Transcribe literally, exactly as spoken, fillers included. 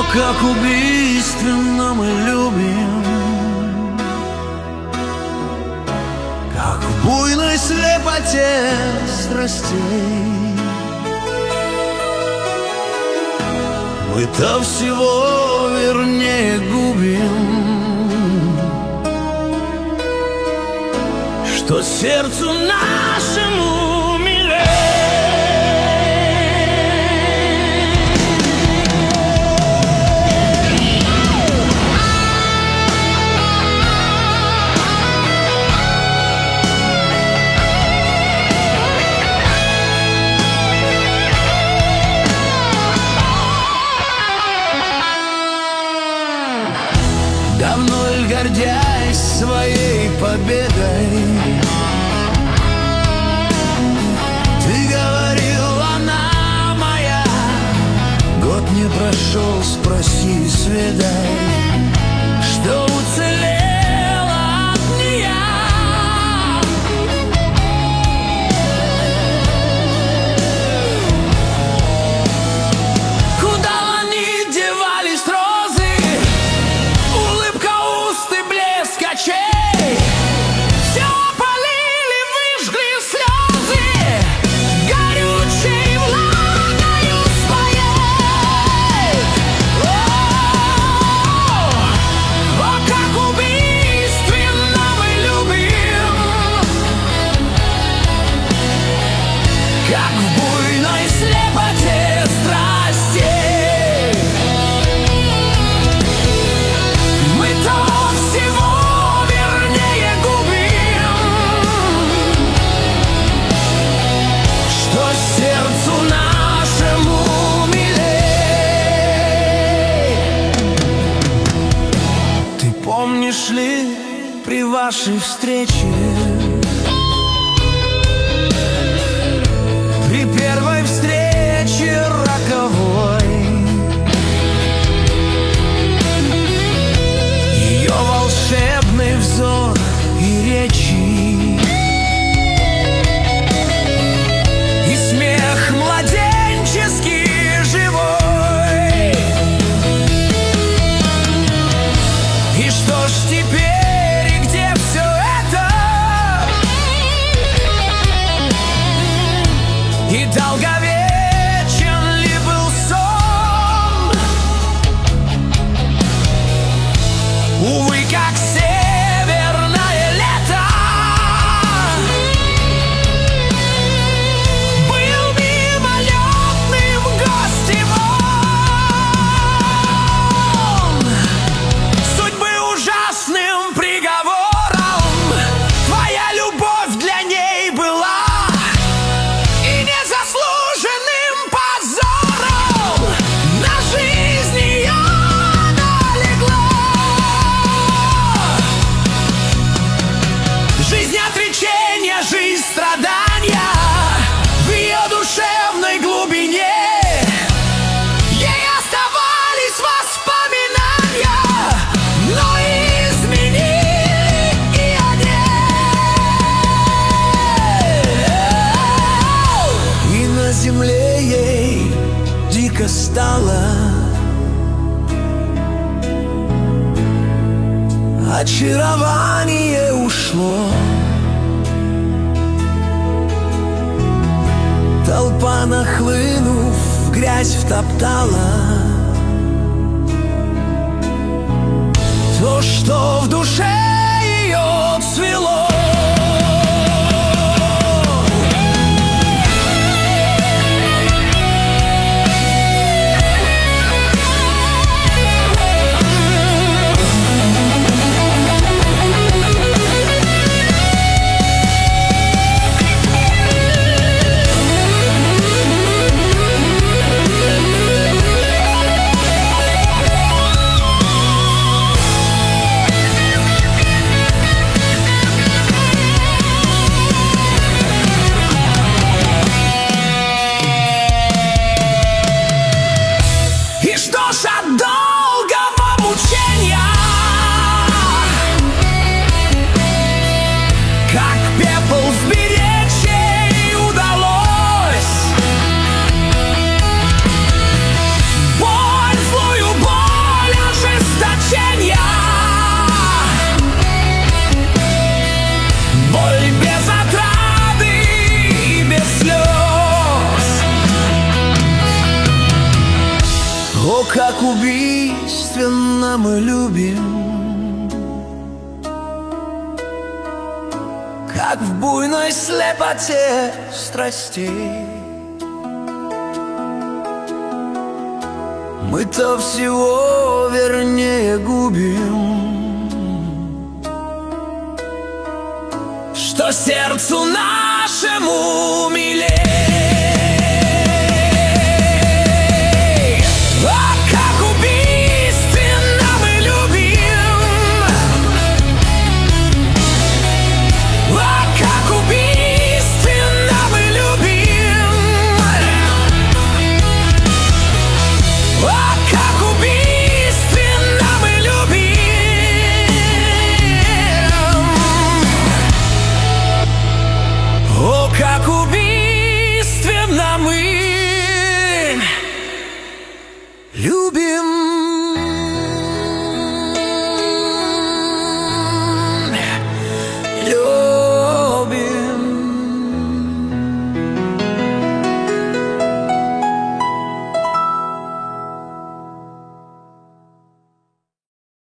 как убийственно мы любим, как в буйной слепоте страстей. Мы-то всего вернее губим, что сердцу нашему милей. Давно ль, гордясь своей победой, ты говорил, она моя. Год не прошел, спроси, сведай, что уцелело от нея. Куда они девались, розы, улыбка уст и блеск очей? Все опалили, выжгли слезы горючей влагою своей. О, о, как убийственно мы любим, как в буйной слепоте страстей. Мы-то всего вернее губим, что сердцу нашему милей. Ты помнишь ли при вашей встрече, при первой встрече роковой, ее волшебный взор и речи, и смех младенческий живой? И что ж теперь, и где все это? И долговечен ли был сон? Увы, как северное лето, был мимолетным гостем он. Судьбы ужасным приговором твоя любовь для ней была, и незаслуженным позором на жизнь ее налегла. Жизнь отречения, жизнь страдания в ее душевной глубине. Ей оставались воспоминания, но изменили и они. И на земле ей дико стало, очарование ушло. Толпа, нахлынув, в грязь втоптала то, что в душе ее цвело. когда мы любим, как в буйной слепоте страстей. Мы-то всего вернее губим, что сердцу нашему милей.